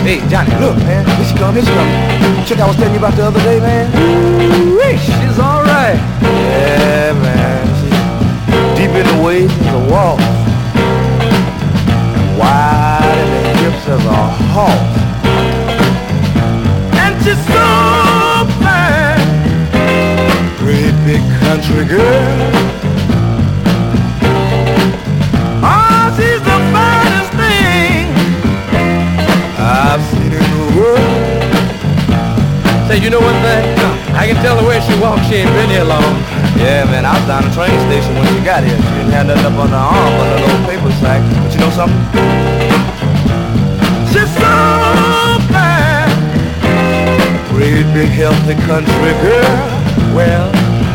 Hey, Johnny, look, man. Here she come, here she come. Chick I was telling you about the other day, man. Ooh, she's all right. Yeah, man. She's deep in the waist as a walk. Wide in the hips as a hawk. And she's so fine. Great big country girl. Oh, she's the finest thing I've seen in the world. Say, you know one thing? I can tell the way she walks, she ain't been here long. Yeah, man, I was down the train station when she got here. She didn't have nothing up on her arm but a little paper sack. But you know something? She's so fine. Great big healthy country girl. Well,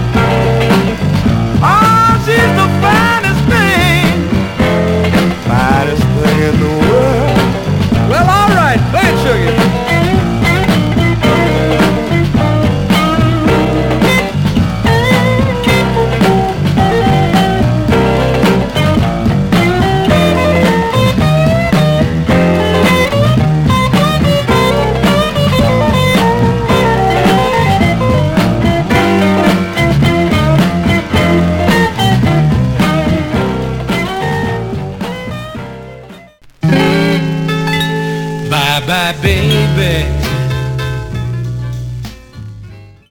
oh, she's the finest thing. Finest thing in the world. Well, all right, play it, Sugar. Bye-bye, baby.